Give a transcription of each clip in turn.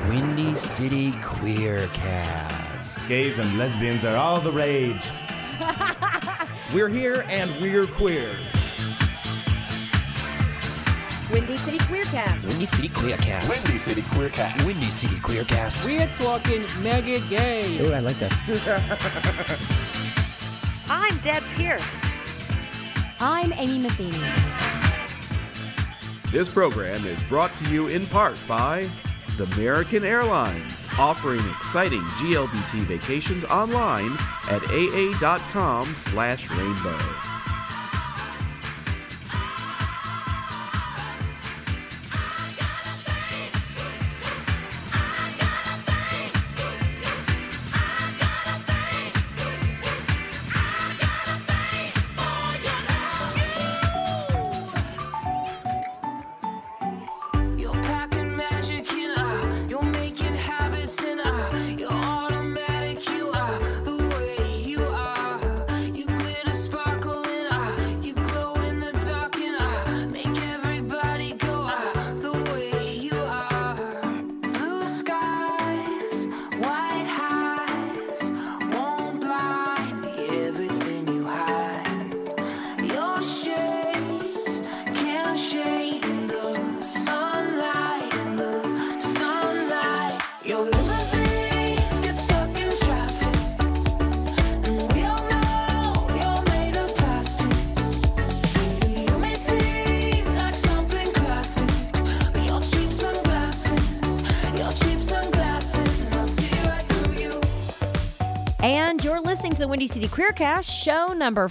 Windy City Queercast. Gays and lesbians are all the rage. We're here and we're queer. Windy City Queercast. Windy City Queercast. Windy City Queercast. Windy City Queercast. We're talking mega gay. Oh, I like that. I'm Deb Pierce. I'm Amy Matheny. This program is brought to you in part by American Airlines, offering exciting GLBT vacations online at aa.com/rainbow. And you're listening to the Windy City Queercast, show number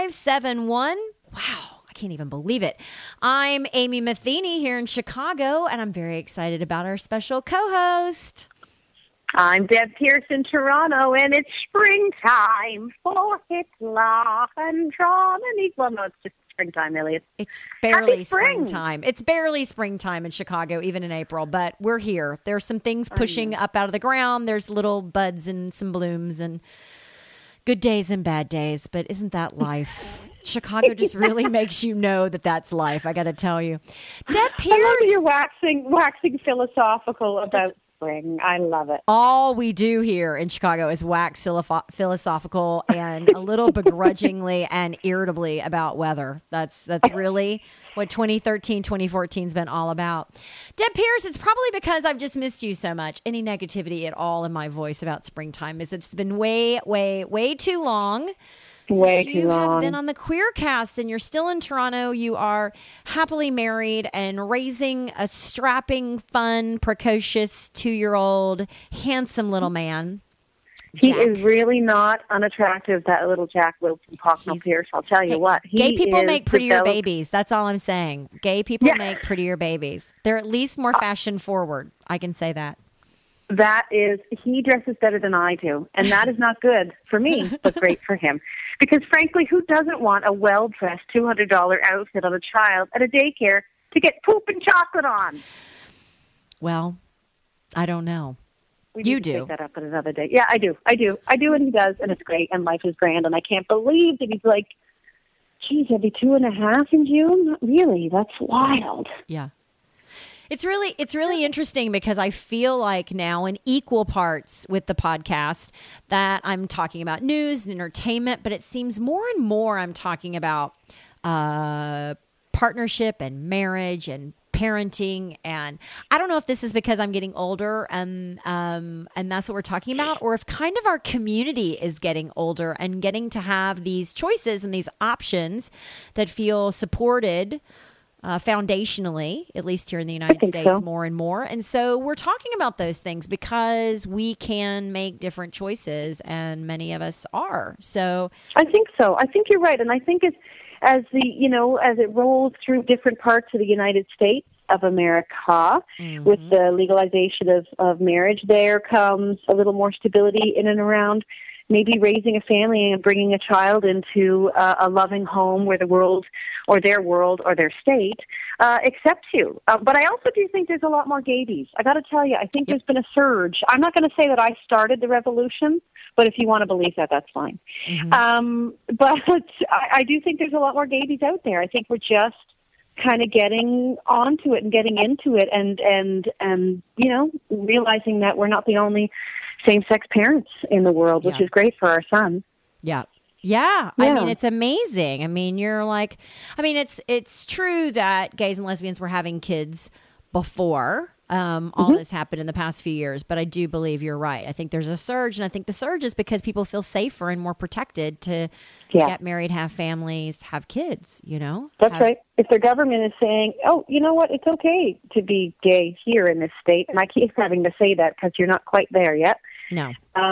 571. Wow, I can't even believe it. I'm Amy Matheny here in Chicago, and I'm very excited about our special co-host. I'm Deb Pierce in Toronto, and it's springtime for Hitler and John and Eagle. No, it's just springtime, Elliot. It's barely Happy spring. springtime. It's barely springtime in Chicago, even in April, but we're here. There's some things pushing up out of the ground. There's little buds and some blooms and good days and bad days, but isn't that life? Chicago just really makes you know that that's life, I got to tell you. Deb Pierce. I love you're waxing philosophical about spring. I love it. All we do here in Chicago is wax philosophical and a little begrudgingly and irritably about weather. That's really what 2013, 2014's been all about. Deb Pierce, it's probably because I've just missed you so much. Any negativity at all in my voice about springtime is it's been way, way, way too long. Way too You long. have been on the Queercast, and you're still in Toronto. You are happily married and raising a strapping, fun, precocious 2-year-old, handsome little man. He Jack. is really not unattractive, that little Jack Wilson Pocknell Pierce. I'll tell you what. Gay people is make prettier developed- babies. That's all I'm saying. Gay people Yeah. make prettier babies. They're at least more fashion forward. I can say that. That is, he dresses better than I do. And that is not good for me, but great for him. Because frankly, who doesn't want a well-dressed $200 outfit on a child at a daycare to get poop and chocolate on? Well, I don't know. We You need to do. take that up at another day. Yeah, I do, and he does, and it's great, and life is grand, and I can't believe that he's like, geez, I'll be 2.5 in June? Really? That's wild. Yeah. It's really interesting because I feel like now in equal parts with the podcast that I'm talking about news and entertainment, but it seems more and more I'm talking about partnership and marriage and parenting. And I don't know if this is because I'm getting older and that's what we're talking about, or if kind of our community is getting older and getting to have these choices and these options that feel supported foundationally, at least here in the United States, so. more and more. And so we're talking about those things because we can make different choices, and many of us are. So I think so. I think you're right, and I think as it rolls through different parts of the United States of America, with the legalization of marriage, there comes a little more stability in and around maybe raising a family and bringing a child into a loving home where the world or their state accepts you. But I also do think there's a lot more gays. I got to tell you, I think there's been a surge. I'm not going to say that I started the revolution, but if you want to believe that, that's fine. But I do think there's a lot more gays out there. I think we're just kind of getting onto it and getting into it and you know, realizing that we're not the only same-sex parents in the world, which is great for our son. Yeah. Yeah. I mean, it's amazing. I mean, it's true that gays and lesbians were having kids before all this happened in the past few years, but I do believe you're right. I think there's a surge, and I think the surge is because people feel safer and more protected to get married, have families, have kids, you know? That's right. If their government is saying, oh, you know what, it's okay to be gay here in this state, and I keep having to say that because you're not quite there yet. No.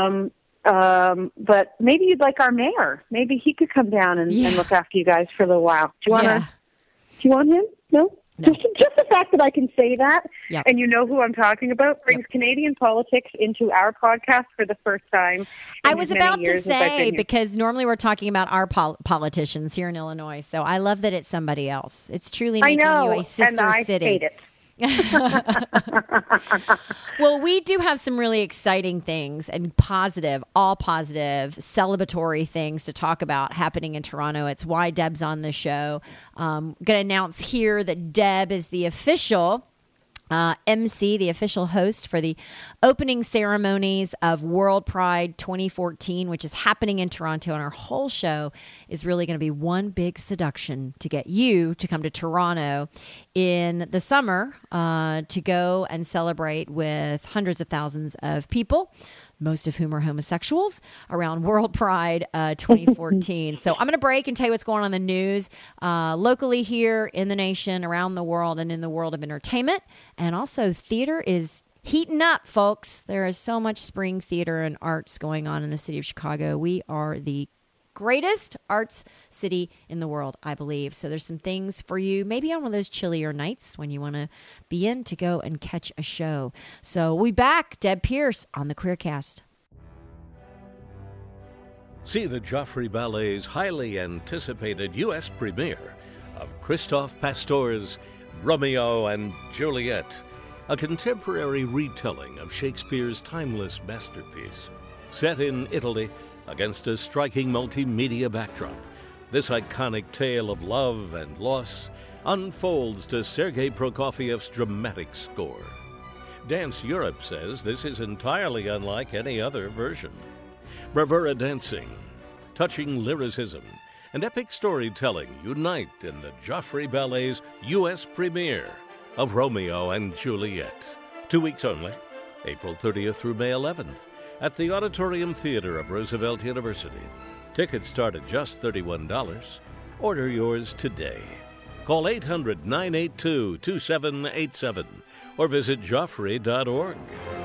But maybe you'd like our mayor. Maybe he could come down and look after you guys for a little while. Do you want him? No? No. Just the fact that I can say that, and you know who I'm talking about, brings Canadian politics into our podcast for the first time. I was about to say, because normally we're talking about our politicians here in Illinois, so I love that it's somebody else. It's truly making you a sister and I city. hate it. Well, we do have some really exciting things and all positive, celebratory things to talk about happening in Toronto. It's why Deb's on the show. Going to announce here that Deb is the official MC, the official host for the opening ceremonies of World Pride 2014, which is happening in Toronto. And our whole show is really going to be one big seduction to get you to come to Toronto in the summer to go and celebrate with hundreds of thousands of people, most of whom are homosexuals, around World Pride 2014. So I'm going to break and tell you what's going on in the news locally here in the nation, around the world, and in the world of entertainment. And also theater is heating up, folks. There is so much spring theater and arts going on in the city of Chicago. We are the greatest arts city in the world, I believe. So there's some things for you, maybe on one of those chillier nights when you want to be in to go and catch a show. So we'll be back. Deb Pierce on the Queercast. See the Joffrey Ballet's highly anticipated U.S. premiere of Christophe Pasteur's Romeo and Juliet, a contemporary retelling of Shakespeare's timeless masterpiece. Set in Italy against a striking multimedia backdrop, this iconic tale of love and loss unfolds to Sergei Prokofiev's dramatic score. Dance Europe says this is entirely unlike any other version. Bravura dancing, touching lyricism, and epic storytelling unite in the Joffrey Ballet's U.S. premiere of Romeo and Juliet. 2 weeks only, April 30th through May 11th, at the Auditorium Theater of Roosevelt University. Tickets start at just $31. Order yours today. Call 800-982-2787 or visit joffrey.org.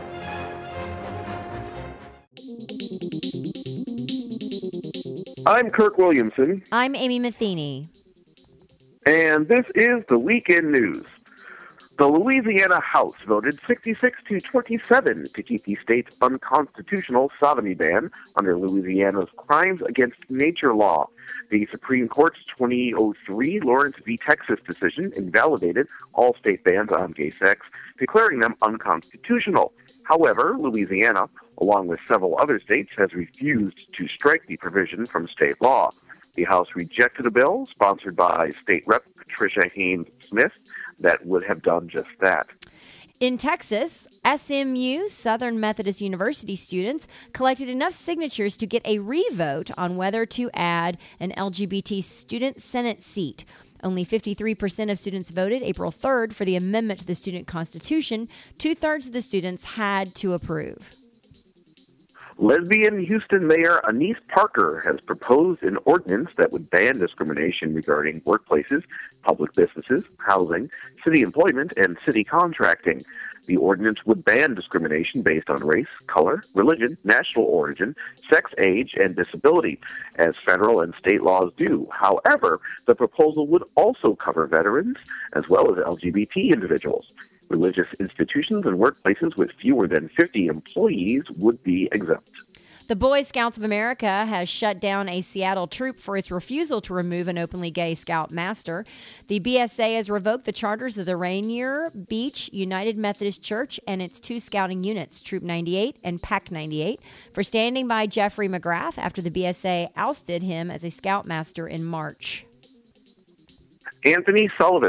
I'm Kirk Williamson. I'm Amy Matheny. And this is the Weekend News. The Louisiana House voted 66-27 to keep the state's unconstitutional sodomy ban under Louisiana's Crimes Against Nature law. The Supreme Court's 2003 Lawrence v. Texas decision invalidated all state bans on gay sex, declaring them unconstitutional. However, Louisiana, along with several other states, has refused to strike the provision from state law. The House rejected a bill sponsored by State Rep. Patricia Haynes Smith that would have done just that. In Texas, SMU, Southern Methodist University students, collected enough signatures to get a revote on whether to add an LGBT student Senate seat. Only 53% of students voted April 3rd for the amendment to the student constitution. 2/3 of the students had to approve. Lesbian Houston Mayor Anise Parker has proposed an ordinance that would ban discrimination regarding workplaces, public businesses, housing, city employment, and city contracting. The ordinance would ban discrimination based on race, color, religion, national origin, sex, age, and disability, as federal and state laws do. However, the proposal would also cover veterans as well as LGBT individuals. Religious institutions and workplaces with fewer than 50 employees would be exempt. The Boy Scouts of America has shut down a Seattle troop for its refusal to remove an openly gay scout master. The BSA has revoked the charters of the Rainier Beach United Methodist Church and its 2 scouting units, Troop 98 and Pack 98, for standing by Jeffrey McGrath after the BSA ousted him as a scoutmaster in March. Anthony Sullivan,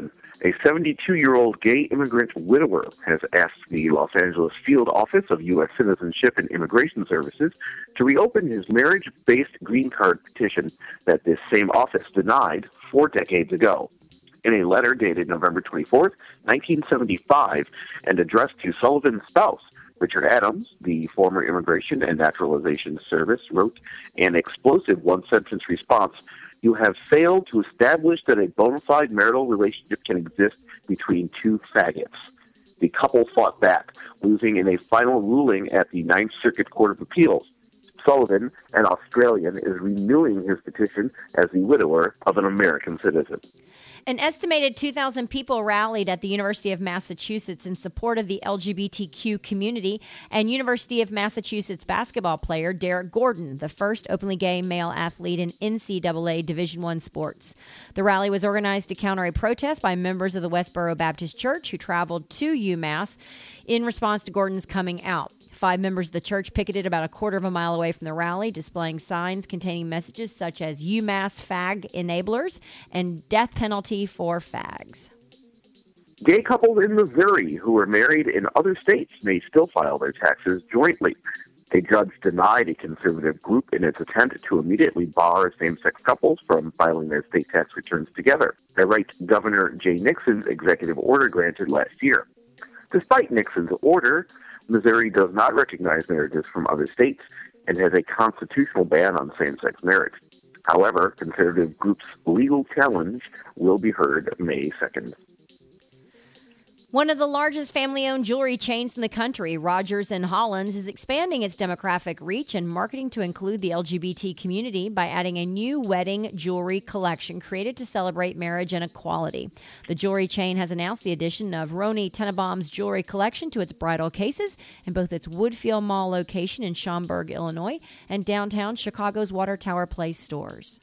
A 72-year-old gay immigrant widower has asked the Los Angeles Field Office of U.S. Citizenship and Immigration Services to reopen his marriage-based green card petition that this same office denied 4 decades ago. In a letter dated November 24, 1975, and addressed to Sullivan's spouse, Richard Adams, the former Immigration and Naturalization Service, wrote an explosive one-sentence response: "You have failed to establish that a bona fide marital relationship can exist between two faggots." The couple fought back, losing in a final ruling at the Ninth Circuit Court of Appeals. Sullivan, an Australian, is renewing his petition as the widower of an American citizen. An estimated 2,000 people rallied at the University of Massachusetts in support of the LGBTQ community and University of Massachusetts basketball player Derek Gordon, the first openly gay male athlete in NCAA Division I sports. The rally was organized to counter a protest by members of the Westboro Baptist Church who traveled to UMass in response to Gordon's coming out. 5 members of the church picketed about a quarter of a mile away from the rally, displaying signs containing messages such as UMass fag enablers and death penalty for fags. Gay couples in Missouri who are married in other states may still file their taxes jointly. A judge denied a conservative group in its attempt to immediately bar same-sex couples from filing their state tax returns together, a right Governor Jay Nixon's executive order granted last year. Despite Nixon's order, Missouri does not recognize marriages from other states and has a constitutional ban on same-sex marriage. However, conservative groups' legal challenge will be heard May 2nd. One of the largest family-owned jewelry chains in the country, Rogers & Hollins, is expanding its demographic reach and marketing to include the LGBT community by adding a new wedding jewelry collection created to celebrate marriage and equality. The jewelry chain has announced the addition of Roni Tenenbaum's jewelry collection to its bridal cases in both its Woodfield Mall location in Schaumburg, Illinois, and downtown Chicago's Water Tower Place stores.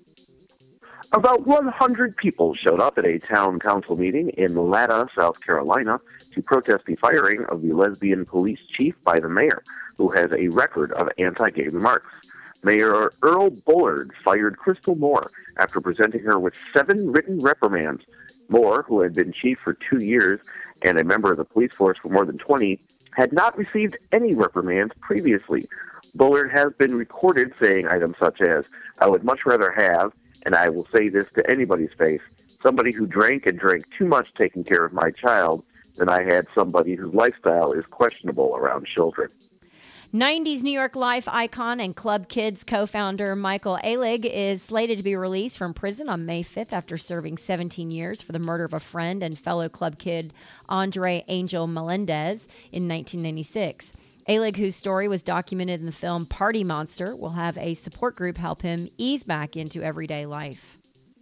About 100 people showed up at a town council meeting in Latta, South Carolina, to protest the firing of the lesbian police chief by the mayor, who has a record of anti-gay remarks. Mayor Earl Bullard fired Crystal Moore after presenting her with 7 written reprimands. Moore, who had been chief for 2 years and a member of the police force for more than 20, had not received any reprimands previously. Bullard has been recorded saying items such as, "I would much rather have, and I will say this to anybody's face, somebody who drank and drank too much taking care of my child than I had somebody whose lifestyle is questionable around children." 90s New York Life icon and Club Kids co-founder Michael Alig is slated to be released from prison on May 5th after serving 17 years for the murder of a friend and fellow Club Kid Andre Angel Melendez in 1996. Alig, whose story was documented in the film Party Monster, will have a support group help him ease back into everyday life.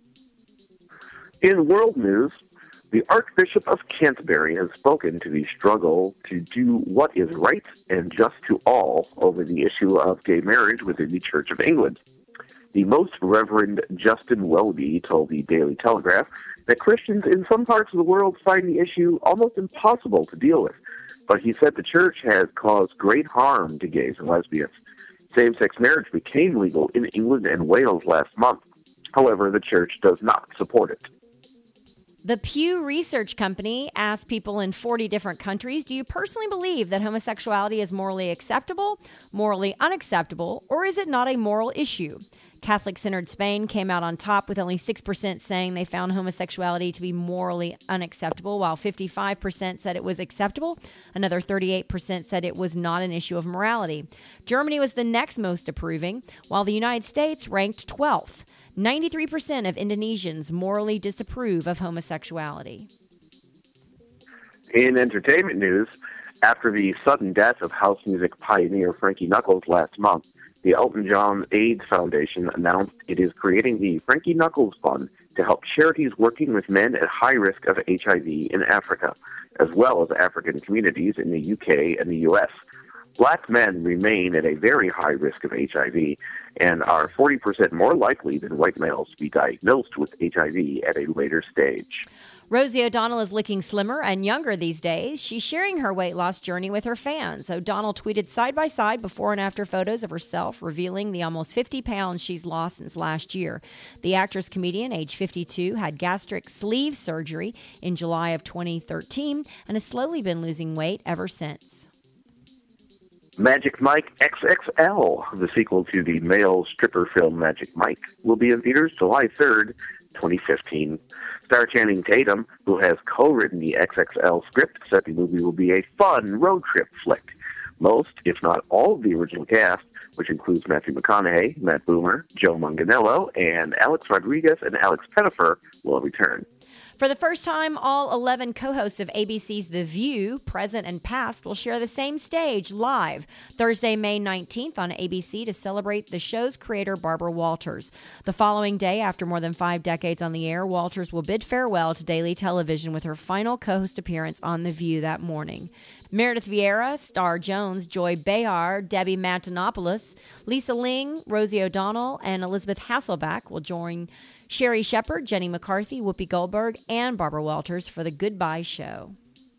In world news, the Archbishop of Canterbury has spoken to the struggle to do what is right and just to all over the issue of gay marriage within the Church of England. The Most Reverend Justin Welby told the Daily Telegraph that Christians in some parts of the world find the issue almost impossible to deal with. But he said the church has caused great harm to gays and lesbians. Same-sex marriage became legal in England and Wales last month. However, the church does not support it. The Pew Research Company asked people in 40 different countries, do you personally believe that homosexuality is morally acceptable, morally unacceptable, or is it not a moral issue? Catholic-centered Spain came out on top with only 6% saying they found homosexuality to be morally unacceptable, while 55% said it was acceptable. Another 38% said it was not an issue of morality. Germany was the next most approving, while the United States ranked 12th. 93% of Indonesians morally disapprove of homosexuality. In entertainment news, after the sudden death of house music pioneer Frankie Knuckles last month, the Elton John AIDS Foundation announced it is creating the Frankie Knuckles Fund to help charities working with men at high risk of HIV in Africa, as well as African communities in the UK and the US. Black men remain at a very high risk of HIV and are 40% more likely than white males to be diagnosed with HIV at a later stage. Rosie O'Donnell is looking slimmer and younger these days. She's sharing her weight loss journey with her fans. O'Donnell tweeted side-by-side before and after photos of herself, revealing the almost 50 pounds she's lost since last year. The actress-comedian, age 52, had gastric sleeve surgery in July of 2013 and has slowly been losing weight ever since. Magic Mike XXL, the sequel to the male stripper film Magic Mike, will be in theaters July 3rd, 2015. Star Channing Tatum, who has co-written the XXL script, said the movie will be a fun road trip flick. Most, if not all, of the original cast, which includes Matthew McConaughey, Matt Boomer, Joe Manganiello, and Alex Rodriguez and Alex Pettyfer, will return. For the first time, all 11 co-hosts of ABC's The View, present and past, will share the same stage live Thursday, May 19th on ABC to celebrate the show's creator, Barbara Walters. The following day, after more than 5 decades on the air, Walters will bid farewell to daily television with her final co-host appearance on The View that morning. Meredith Vieira, Star Jones, Joy Behar, Debbie Matenopoulos, Lisa Ling, Rosie O'Donnell, and Elizabeth Hasselbeck will join Sherry Shepard, Jenny McCarthy, Whoopi Goldberg, and Barbara Walters for the Goodbye Show.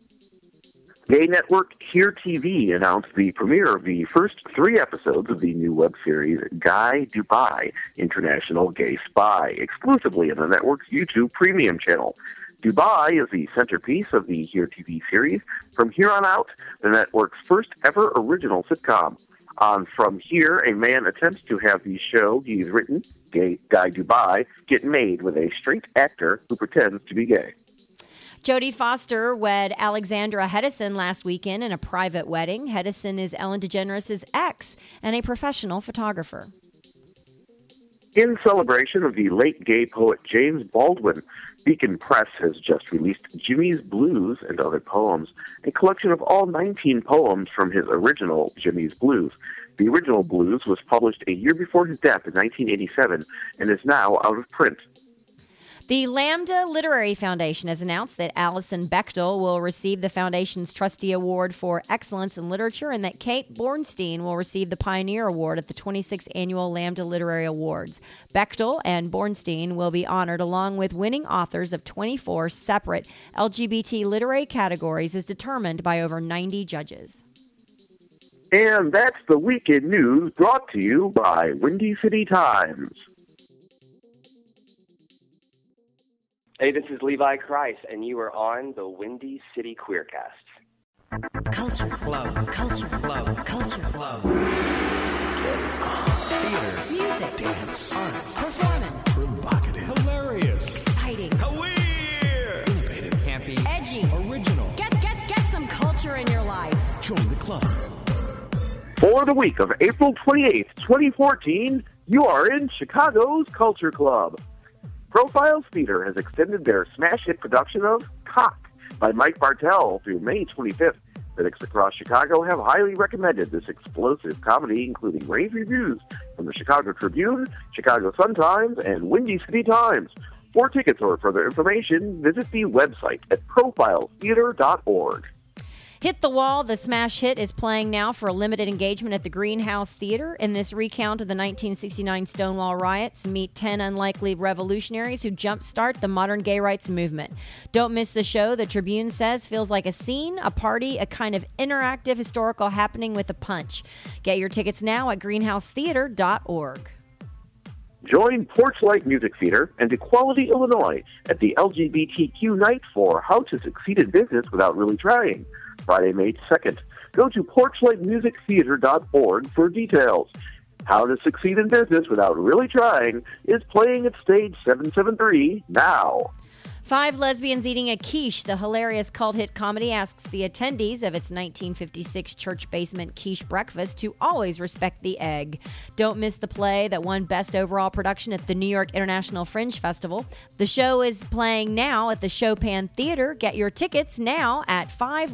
Gay network Here TV announced the premiere of the first 3 episodes of the new web series Guy Dubai, International Gay Spy, exclusively on the network's YouTube Premium channel. Dubai is the centerpiece of the Here TV series. From here on out, the network's first ever original sitcom. On From Here, a man attempts to have the show he's written, Guy Dubai, get made with a straight actor who pretends to be gay. Jodie Foster wed Alexandra Hedison last weekend in a private wedding. Hedison is Ellen DeGeneres' ex and a professional photographer. In celebration of the late gay poet James Baldwin, Beacon Press has just released Jimmy's Blues and Other Poems, a collection of all 19 poems from his original Jimmy's Blues. The original Blues was published a year before his death in 1987 and is now out of print. The Lambda Literary Foundation has announced that Alison Bechtel will receive the foundation's Trustee Award for Excellence in Literature and that Kate Bornstein will receive the Pioneer Award at the 26th Annual Lambda Literary Awards. Bechtel and Bornstein will be honored along with winning authors of 24 separate LGBT literary categories as determined by over 90 judges. And that's the weekend news brought to you by Windy City Times. Hey, this is Levi Christ, and you are on the Windy City Queercast. Culture Club, Culture Club, Culture Club. Theater, music, dance, art, performance, provocative, hilarious, exciting, queer, innovative, campy, edgy, original. Get some culture in your life. Join the club. For the week of April 28th, 2014, you are in Chicago's Culture Club. Profiles Theater has extended their smash hit production of Cock by Mike Bartell through May 25th. Critics across Chicago have highly recommended this explosive comedy, including rave reviews from the Chicago Tribune, Chicago Sun-Times, and Windy City Times. For tickets or further information, visit the website at profilestheater.org. Hit the Wall, the smash hit, is playing now for a limited engagement at the Greenhouse Theater. In this recount of the 1969 Stonewall riots, meet 10 unlikely revolutionaries who jumpstart the modern gay rights movement. Don't miss the show. The Tribune says feels like a scene, a party, a kind of interactive historical happening with a punch. Get your tickets now at greenhousetheater.org. Join Porchlight Music Theater and Equality Illinois at the LGBTQ night for How to Succeed in Business Without Really Trying, Friday, May 2nd. Go to porchlightmusictheater.org for details. How to Succeed in Business Without Really Trying is playing at Stage 773 now. 5 Lesbians Eating a Quiche, the hilarious cult hit comedy, asks the attendees of its 1956 church basement quiche breakfast to always respect the egg. Don't miss the play that won Best Overall Production at the New York International Fringe Festival. The show is playing now at the Chopin Theater. Get your tickets now at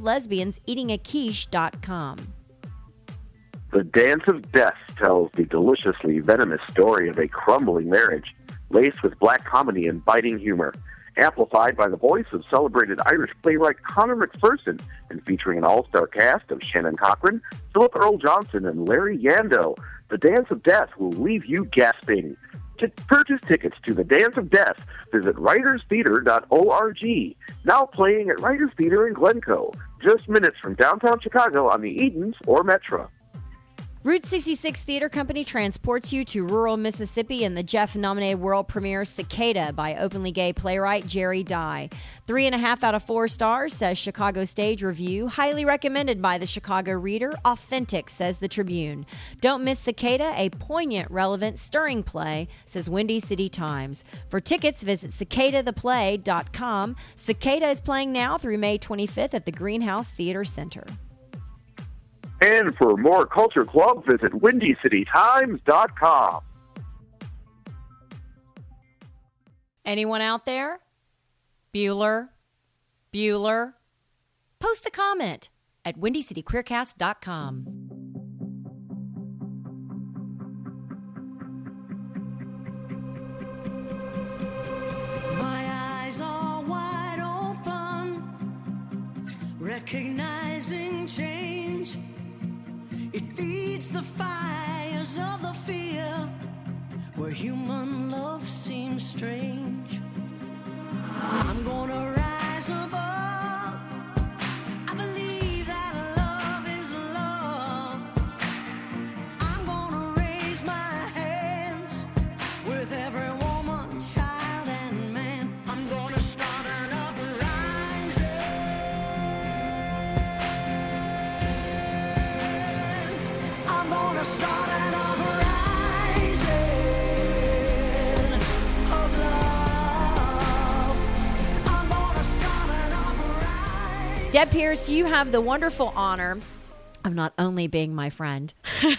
5lesbianseatingaquiche.com. The Dance of Death tells the deliciously venomous story of a crumbling marriage, laced with black comedy and biting humor. Amplified by the voice of celebrated Irish playwright Conor McPherson and featuring an all-star cast of Shannon Cochran, Philip Earl Johnson, and Larry Yando, The Dance of Death will leave you gasping. To purchase tickets to The Dance of Death, visit writerstheater.org. Now playing at Writers Theater in Glencoe, just minutes from downtown Chicago on the Edens or Metro. Route 66 Theater Company transports you to rural Mississippi in the Jeff-nominated world premiere Cicada by openly gay playwright Jerry Dye. 3.5 out of 4 stars, says Chicago Stage Review. Highly recommended by the Chicago Reader. Authentic, says the Tribune. Don't miss Cicada, a poignant, relevant, stirring play, says Windy City Times. For tickets, visit cicadatheplay.com. Cicada is playing now through May 25th at the Greenhouse Theater Center. And for more Culture Club, visit WindyCityTimes.com. Anyone out there? Bueller? Post a comment at WindyCityQueercast.com. My eyes are wide open, recognizing change. It feeds the fires of the fear where human love seems strange. I'm gonna rise above. I believe that love is love. I'm gonna raise my hands with every woman, child, and man. I'm gonna start an uprising. I'm gonna start an uprising of love. I'm gonna start an uprising. Deb Pierce, you have the wonderful honor of not only being my friend.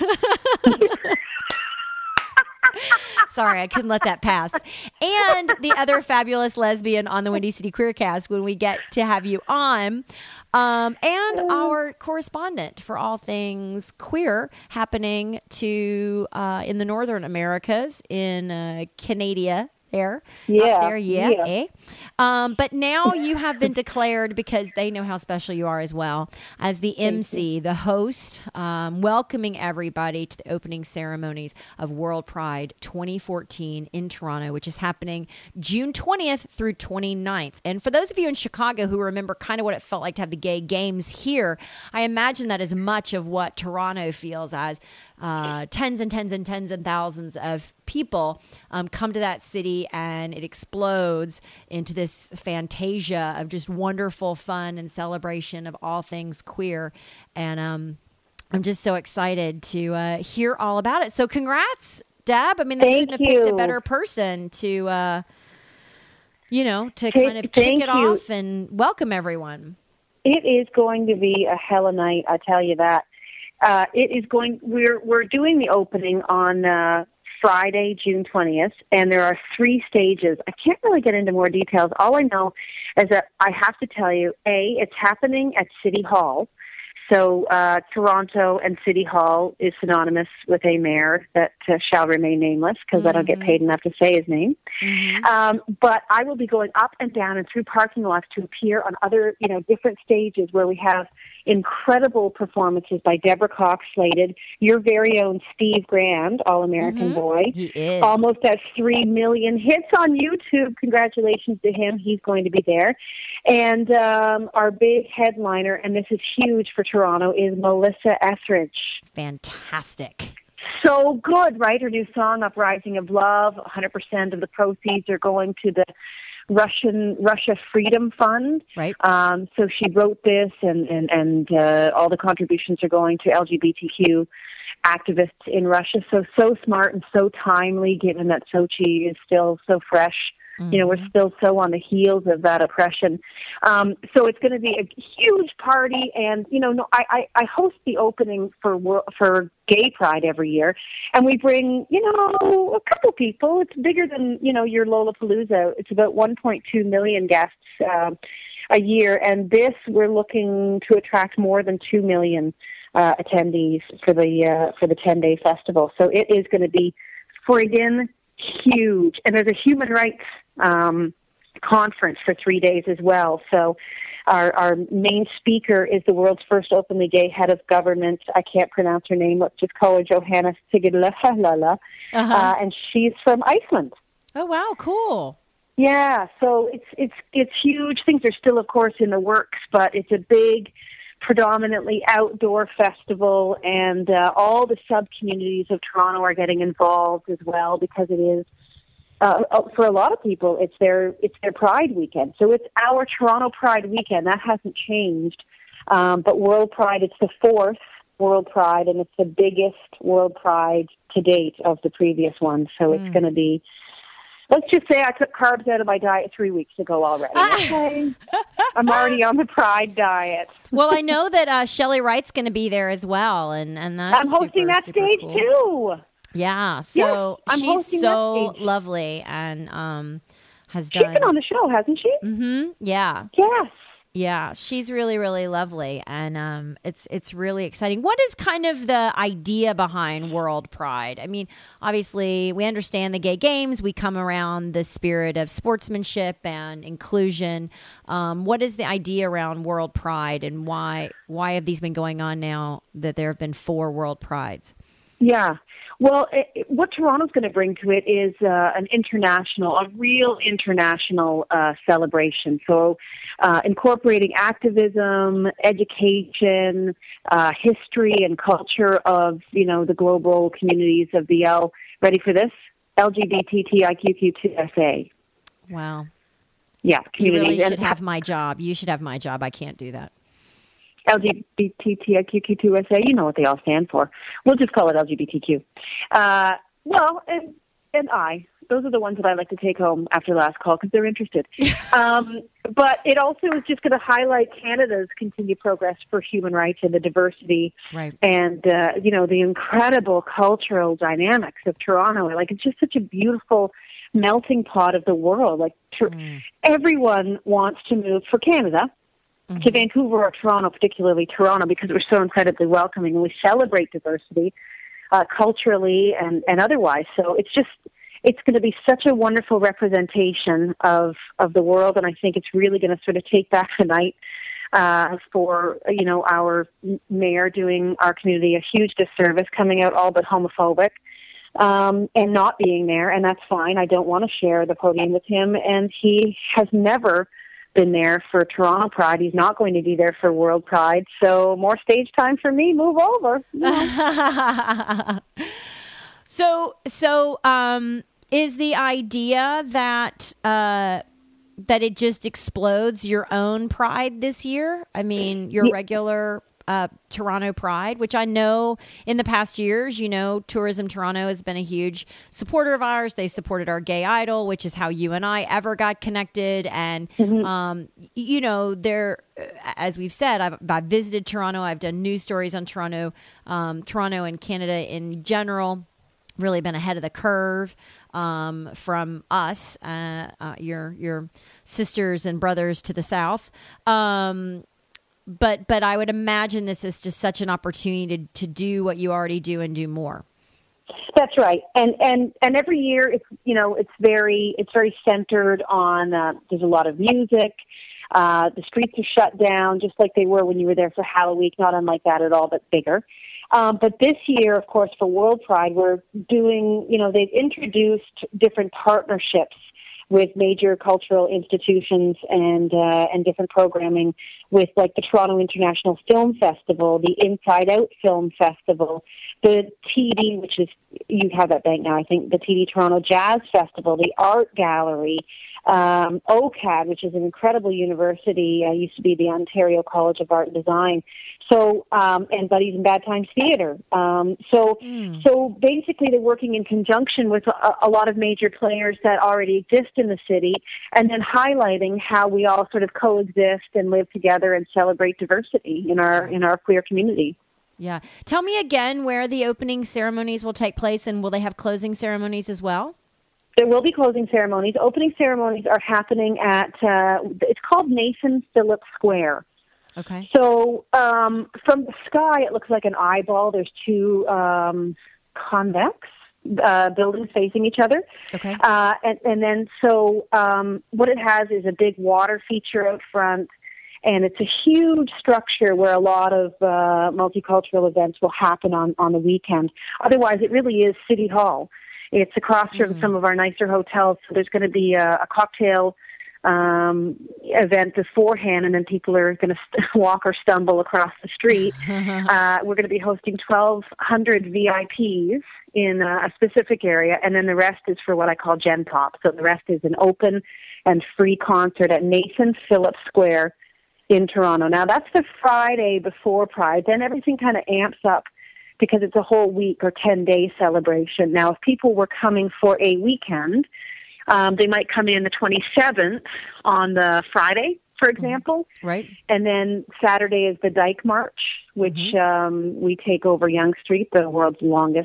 Sorry, I couldn't let that pass. And the other fabulous lesbian on the Windy City Queercast when we get to have you on. And our correspondent for all things queer happening to in the Northern Americas, in Canada. There. But now you have been declared, because they know how special you are as well, as the MC, the host, welcoming everybody to the opening ceremonies of World Pride 2014 in Toronto, which is happening June 20th through 29th. And for those of you in Chicago who remember kind of what it felt like to have the gay games here, I imagine that is much of what Toronto feels as tens and thousands of people come to that city, and it explodes into this fantasia of just wonderful fun and celebration of all things queer. And I'm just so excited to hear all about it. So congrats, Deb. I mean, they couldn't have picked a better person to, kind of kick it off and welcome everyone. It is going to be a hell of a night, I tell you that. We're doing the opening on Friday, June 20th, and there are 3 stages. I can't really get into more details. All I know is that I have to tell you, it's happening at City Hall. So Toronto and City Hall is synonymous with a mayor that shall remain nameless, because I don't get paid enough to say his name. But I will be going up and down and through parking lots to appear on other, different stages where we have incredible performances by Deborah Cox slated, your very own Steve Grand, All-American Boy. He is. Almost at 3 million hits on YouTube. Congratulations to him. He's going to be there. And our big headliner, and this is huge for Toronto, is Melissa Etheridge. Fantastic. So good, right? Her new song, Uprising of Love, 100% of the proceeds are going to the Russia Freedom Fund. Right. So she wrote this, and all the contributions are going to LGBTQ activists in Russia. So smart and so timely, given that Sochi is still so fresh. We're still so on the heels of that oppression. So it's going to be a huge party. And, I host the opening for Gay Pride every year. And we bring, a couple people. It's bigger than, your Lollapalooza. It's about 1.2 million guests a year. And this, we're looking to attract more than 2 million attendees for the 10-day festival. So it is going to be friggin' huge. And there's a human rights conference for 3 days as well. So our main speaker is the world's first openly gay head of government. I can't pronounce her name. Let's just call her Johanna Sigurðardóttir. And she's from Iceland. Oh, wow, cool. Yeah, so it's huge. Things are still, of course, in the works, but it's a big, predominantly outdoor festival, and all the sub-communities of Toronto are getting involved as well, because it is, for a lot of people, it's their Pride weekend. So it's our Toronto Pride weekend. That hasn't changed. But World Pride, it's the 4th World Pride, and it's the biggest World Pride to date of the previous one. So it's going to be, let's just say I took carbs out of my diet 3 weeks ago already. Okay. I'm already on the Pride diet. Well, I know that Shelley Wright's going to be there as well, and that's I'm hosting that super stage cool. too. Yeah, so I'm she's hosting so that stage. lovely, and has She's done. been on the show, hasn't she? Mm-hmm. Yeah. Yes. Yeah, she's really, really lovely, and it's really exciting. What is kind of the idea behind World Pride? I mean, obviously, we understand the gay games. We come around the spirit of sportsmanship and inclusion. What is the idea around World Pride, and why have these been going on now that there have been 4 World Prides? Yeah. Well, what Toronto's going to bring to it is a real international celebration. So incorporating activism, education, history, and culture of, the global communities of the ready for this? LGBTQIA+. Wow. Yeah, You communities. really should have my job. You should have my job. I can't do that. LGBTQIA+, you know what they all stand for. We'll just call it LGBTQ. And I. Those are the ones that I like to take home after last call because they're interested. But it also is just going to highlight Canada's continued progress for human rights and the diversity and, the incredible cultural dynamics of Toronto. Like, it's just such a beautiful melting pot of the world. Like, everyone wants to move for Canada to Vancouver or Toronto, particularly Toronto, because we're so incredibly welcoming and we celebrate diversity culturally and otherwise. So it's going to be such a wonderful representation of the world, and I think it's really going to sort of take back the night for, our mayor doing our community a huge disservice, coming out all but homophobic and not being there, and that's fine. I don't want to share the podium with him, and he has never been there for Toronto Pride. He's not going to be there for World Pride. So more stage time for me. Move over. So, is the idea that it just explodes your own Pride this year? I mean, your regular Toronto Pride, which I know in the past years, Tourism Toronto has been a huge supporter of ours. They supported our Gay Idol, which is how you and I ever got connected. And, there, as we've said, I've visited Toronto. I've done news stories on Toronto, Toronto and Canada in general. Really been ahead of the curve from us, your sisters and brothers to the south. But I would imagine this is just such an opportunity to do what you already do and do more. That's right, and every year it's very centered on. There's a lot of music. The streets are shut down, just like they were when you were there for Halloween. Not unlike that at all, but bigger. But this year, of course, for World Pride, we're doing. They've introduced different partnerships with major cultural institutions and different programming with, like, the Toronto International Film Festival, the Inside Out Film Festival, the TD, which is, you have that bank now, I think, the TD Toronto Jazz Festival, the Art Gallery, OCAD, which is an incredible university, used to be the Ontario College of Art and Design, so, and Buddies in Bad Times Theatre. So basically they're working in conjunction with a lot of major players that already exist in the city, and then highlighting how we all sort of coexist and live together and celebrate diversity in our queer community. Yeah. Tell me again where the opening ceremonies will take place, and will they have closing ceremonies as well? There will be closing ceremonies. Opening ceremonies are happening at, it's called Nathan Phillips Square. Okay. So from the sky, it looks like an eyeball. There's 2 convex buildings facing each other. Okay. And then what it has is a big water feature out front, And it's a huge structure where a lot of multicultural events will happen on the weekend. Otherwise, it really is City Hall. It's across from some of our nicer hotels, so there's going to be a cocktail event beforehand, and then people are going to walk or stumble across the street. We're going to be hosting 1,200 VIPs in a specific area, and then the rest is for what I call Gen Pop. So the rest is an open and free concert at Nathan Phillips Square in Toronto. Now, that's the Friday before Pride. Then everything kind of amps up because it's a whole week or 10-day celebration. Now, if people were coming for a weekend, they might come in the 27th on the Friday, for example. Right. And then Saturday is the Dyke March, which we take over Yonge Street, the world's longest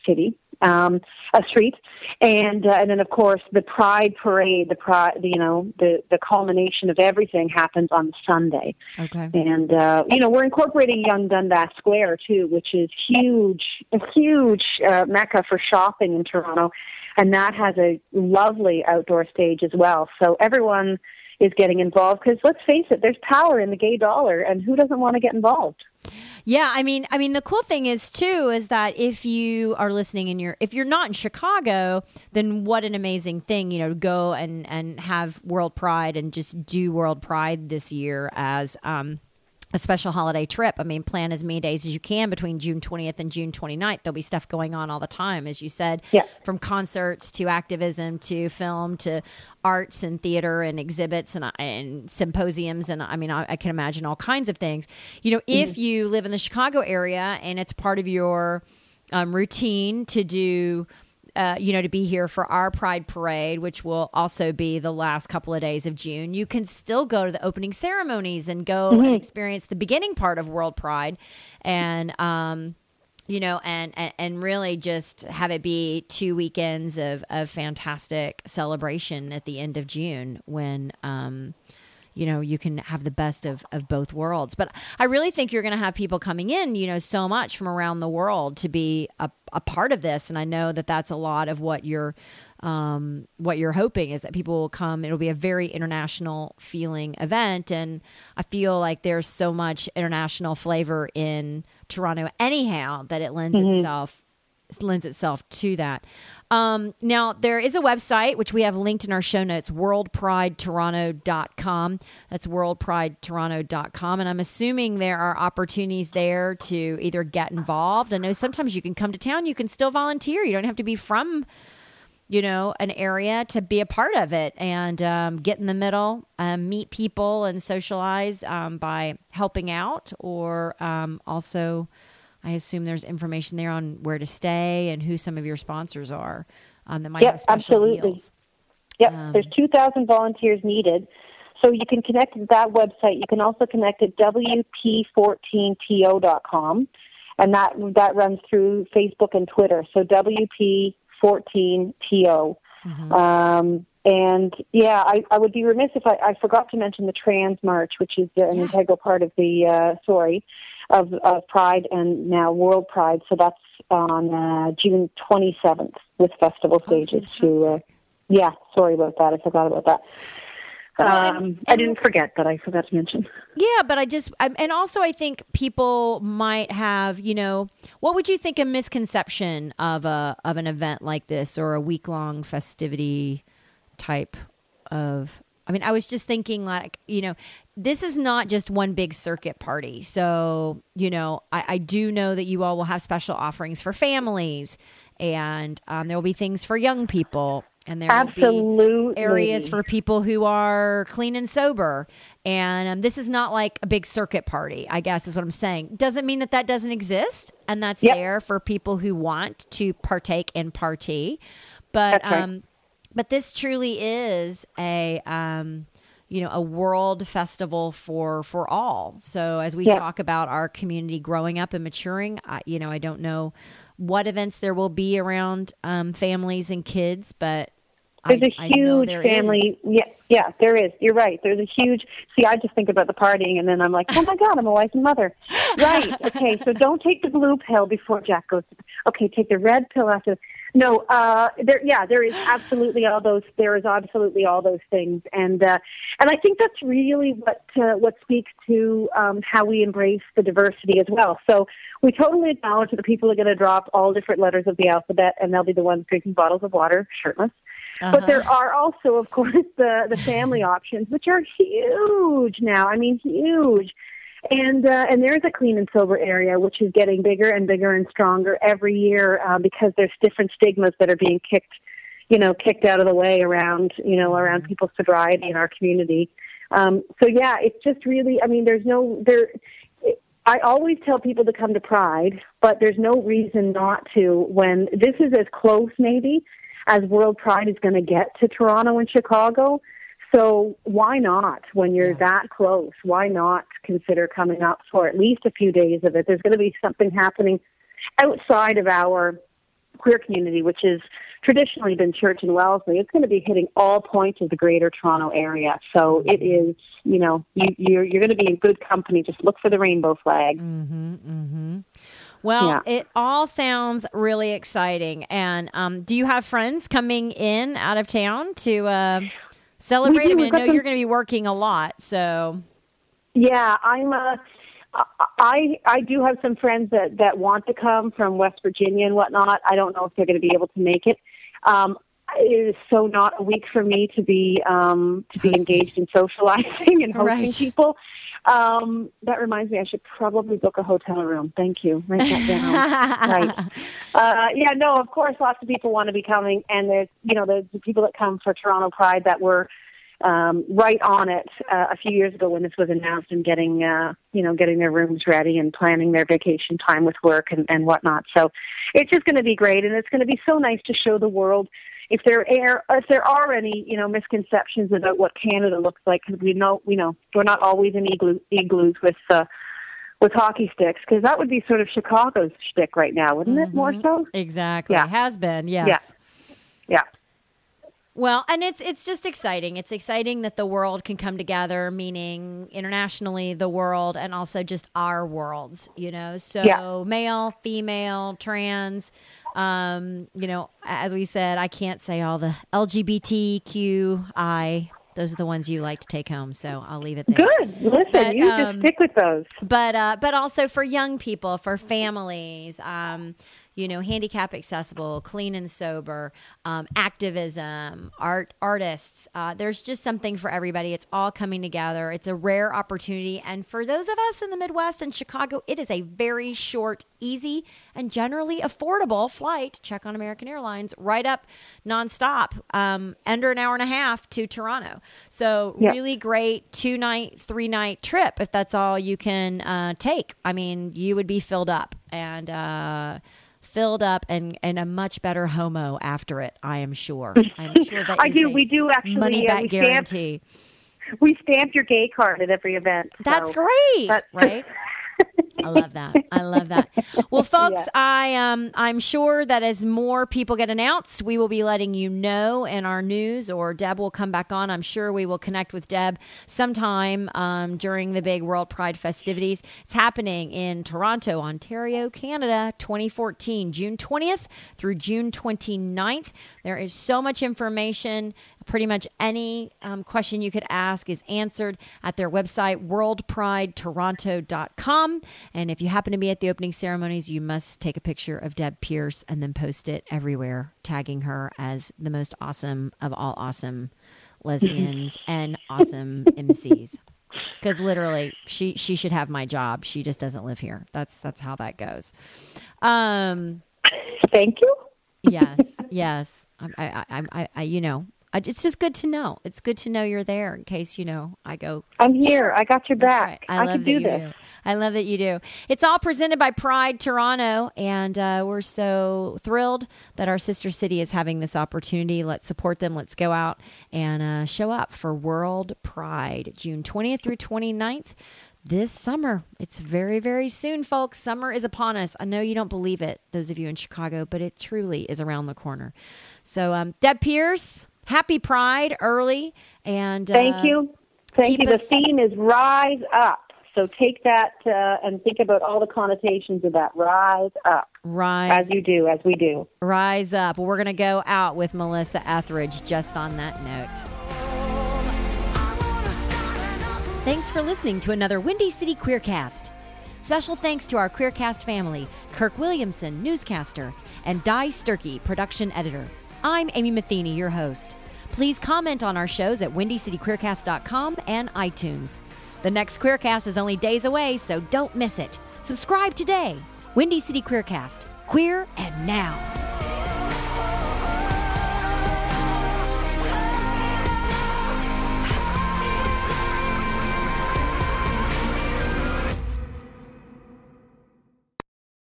street. And then, of course, the Pride Parade, the culmination of everything happens on Sunday. Okay. And, we're incorporating Yonge Dundas Square, too, which is a huge mecca for shopping in Toronto. And that has a lovely outdoor stage as well. So everyone is getting involved because, let's face it, there's power in the gay dollar, and who doesn't want to get involved? Yeah, I mean, the cool thing is too is that if you are listening and if you're not in Chicago, then what an amazing thing, to go and have World Pride and just do World Pride this year as a special holiday trip. I mean, plan as many days as you can between June 20th and June 29th. There'll be stuff going on all the time, as you said, from concerts to activism to film to arts and theater and exhibits and symposiums. And I mean, I can imagine all kinds of things. If you live in the Chicago area and it's part of your routine to do to be here for our Pride Parade, which will also be the last couple of days of June, you can still go to the opening ceremonies and go and experience the beginning part of World Pride and, and really just have it be 2 weekends of fantastic celebration at the end of June when, you can have the best of both worlds. But I really think you're going to have people coming in, so much from around the world to be a part of this. And I know that that's a lot of what you're hoping is that people will come. It'll be a very international feeling event. And I feel like there's so much international flavor in Toronto anyhow that it lends itself to that. Now, there is a website, which we have linked in our show notes, worldpridetoronto.com. That's worldpridetoronto.com. And I'm assuming there are opportunities there to either get involved. I know sometimes you can come to town. You can still volunteer. You don't have to be from, an area to be a part of it and get in the middle, meet people and socialize by helping out or also... I assume there's information there on where to stay and who some of your sponsors are that might have special deals. Yep, there's 2,000 volunteers needed. So you can connect to that website. You can also connect at WP14TO.com, and that runs through Facebook and Twitter. So WP14TO. And I would be remiss if I forgot to mention the Trans March, which is an integral part of the of Pride and now World Pride. So that's on June 27th with festival stages. Sorry about that. I forgot about that. I didn't forget that. I forgot to mention. Yeah, but I think people might have, what would you think a misconception of an event like this or a week-long festivity type of... I was just thinking this is not just one big circuit party. So, I do know that you all will have special offerings for families and there will be things for young people and there will be areas for people who are clean and sober. And this is not like a big circuit party, I guess is what I'm saying. Doesn't mean that doesn't exist. And that's there for people who want to partake in party. But, but this truly is a world festival for all. So as we talk about our community growing up and maturing, I don't know what events there will be around families and kids, but There's a I know huge there family. is. Yeah, there is. You're right. There's a huge. See, I just think about the partying, and then I'm like, oh my God, I'm a wife and mother. Right. Okay. So don't take the blue pill before Jack goes to. Okay, take the red pill after. No. There is absolutely all those. There is absolutely all those things, and I think that's really what speaks to how we embrace the diversity as well. So we totally acknowledge that the people are going to drop all different letters of the alphabet, and they'll be the ones drinking bottles of water shirtless. But there are also, of course, the family options, which are huge now. I mean, huge. And there's a clean and sober area, which is getting bigger and bigger and stronger every year because there's different stigmas that are being kicked out of the way around people's sobriety in our community. It's just really, I mean, I always tell people to come to Pride, but there's no reason not to when this is as close maybe as World Pride is going to get to Toronto and Chicago. So why not, when you're that close, why not consider coming up for at least a few days of it? There's going to be something happening outside of our queer community, which has traditionally been Church and Wellesley. It's going to be hitting all points of the greater Toronto area. So it is, you're going to be in good company. Just look for the rainbow flag. Mm-hmm, mm-hmm. Well, it all sounds really exciting. And do you have friends coming in out of town to celebrate? I mean, I know you're going to be working a lot, so. Yeah, I do have some friends that want to come from West Virginia and whatnot. I don't know if they're going to be able to make it. It is so not a week for me to be engaged in socializing and hosting people. That reminds me, I should probably book a hotel room. Thank you. Write that down. Right. Of course, lots of people want to be coming, and there's, the people that come for Toronto Pride that were right on it a few years ago when this was announced, and getting their rooms ready and planning their vacation time with work and whatnot. So it's just going to be great, and it's going to be so nice to show the world if there are any misconceptions about what Canada looks like, because we know we're not always in igloos with hockey sticks, because that would be sort of Chicago's shtick right now, wouldn't it? More so. Exactly. Yeah. It has been. Yes. Yeah. Well, and it's just exciting. It's exciting that the world can come together, meaning internationally the world, and also just our worlds, So male, female, trans, as we said, I can't say all the LGBTQI. Those are the ones you like to take home, so I'll leave it there. Good. Listen, you just stick with those. But also for young people, for families, handicap accessible, clean and sober, activism, artists. There's just something for everybody. It's all coming together. It's a rare opportunity. And for those of us in the Midwest and Chicago, it is a very short, easy, and generally affordable flight. Check on American Airlines, right up nonstop, under an hour and a half to Toronto. So really great 2-night, 3-night trip if that's all you can take. I mean, you would be filled up and a much better homo after it, I am sure. I'm sure that we do actually money back guarantee. We stamp your gay card at every event. That's great, right? I love that. Well, folks, I'm sure that as more people get announced, we will be letting you know in our news, or Deb will come back on. I'm sure we will connect with Deb sometime during the big World Pride festivities. It's happening in Toronto, Ontario, Canada, 2014, June 20th through June 29th. There is so much information. Pretty much any question you could ask is answered at their website, worldpridetoronto.com. And if you happen to be at the opening ceremonies, you must take a picture of Deb Pierce and then post it everywhere, tagging her as the most awesome of all awesome lesbians and awesome MCs. Because literally, she should have my job. She just doesn't live here. That's how that goes. Thank you. Yes. It's just good to know. It's good to know you're there in case, I go. I'm here. I got your back. Right. I can do this. I love that you do. It's all presented by Pride Toronto, and we're so thrilled that our sister city is having this opportunity. Let's support them. Let's go out and show up for World Pride, June 20th through 29th. This summer. It's very, very soon, folks. Summer is upon us. I know you don't believe it, those of you in Chicago, but it truly is around the corner. So, Deb Pierce, Happy Pride early. And Thank you. Thank keep you. us- The theme is Rise Up. So take that and think about all the connotations of that. Rise up. Rise. As you do, as we do. Rise up. Well, we're going to go out with Melissa Etheridge just on that note. Thanks for listening to another Windy City Queercast. Special thanks to our Queercast family, Kirk Williamson, newscaster, and Di Sturkey, production editor. I'm Amy Matheny, your host. Please comment on our shows at WindyCityQueercast.com and iTunes. The next Queercast is only days away, so don't miss it. Subscribe today. Windy City Queercast. Queer and now.